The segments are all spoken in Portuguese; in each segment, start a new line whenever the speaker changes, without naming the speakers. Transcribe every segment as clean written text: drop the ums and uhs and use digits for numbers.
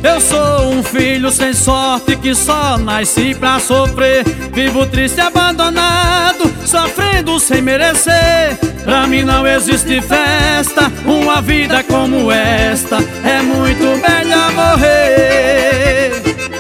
Eu sou um filho sem sorte que só nasci pra sofrer. Vivo triste, abandonado, sofrendo sem merecer. Pra mim não existe festa, uma vida como esta é muito melhor morrer.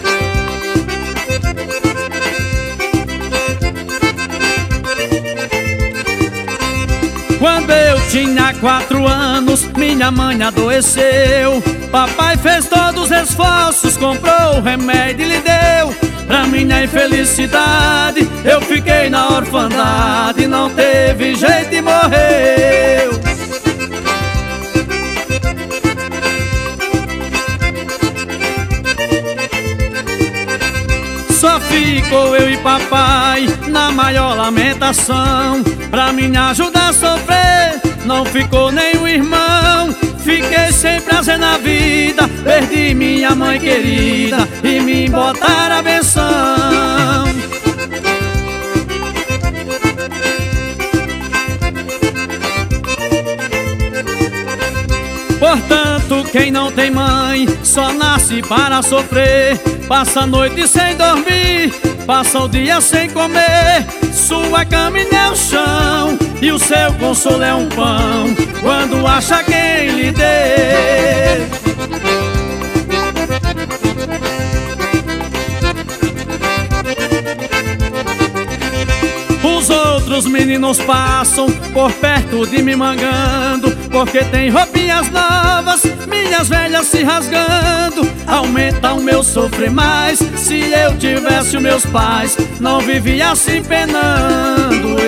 Quando eu tinha 4 anos, minha mãe adoeceu. Papai fez todos os esforços, comprou o remédio e lhe deu. Pra minha infelicidade, eu fiquei na orfandade, não teve jeito e morreu. Só ficou eu e papai na maior lamentação. Pra me ajudar a sofrer, não ficou nem o irmão. Fiquei sem prazer na vida, perdi minha mãe querida e me botaram a benção. Portanto, quem não tem mãe só nasce para sofrer. Passa a noite sem dormir, passa o dia sem comer. Sua cama é o chão e o seu consolo é um pão, quando acha quem lhe dê. Os outros meninos passam por perto de mim mangando, porque tem roupinhas novas, minhas velhas se rasgando. Aumenta o meu sofrer mais, se eu tivesse os meus pais, não vivia assim penando.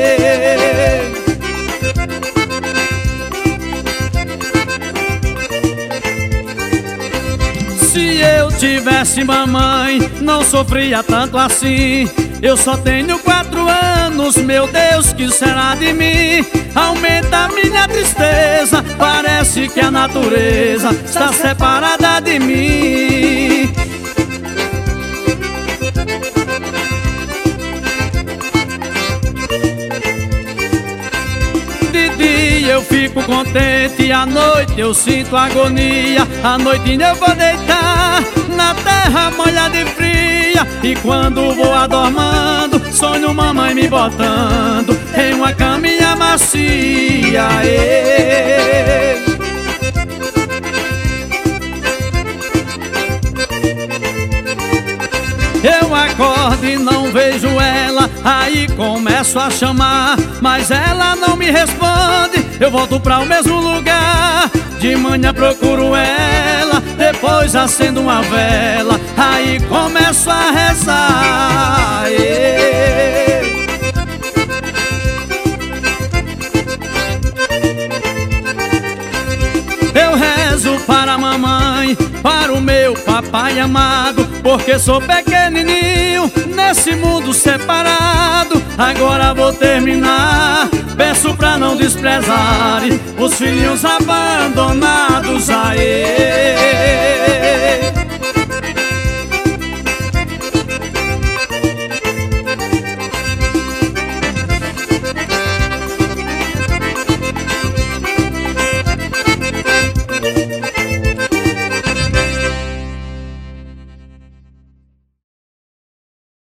Se eu tivesse mamãe, não sofria tanto assim. Eu só tenho 4 anos, meu Deus, que será de mim? Aumenta a minha tristeza, parece que a natureza está separada de mim. De dia eu fico contente, à noite eu sinto agonia. À noitinha eu vou deitar na terra molhada e fria, e quando vou adormando, sonho mamãe me botando em uma caminha macia. Eu acordo e não vejo ela, aí começo a chamar, mas ela não me responde. Eu volto pra o mesmo lugar, de manhã procuro ela, depois acendo uma vela, aí começo a rezar. Eu rezo para a mamãe, para o meu papai amado, porque sou pequenininho nesse mundo separado. Agora vou terminar, peço pra não desprezarem os filhos abandonados.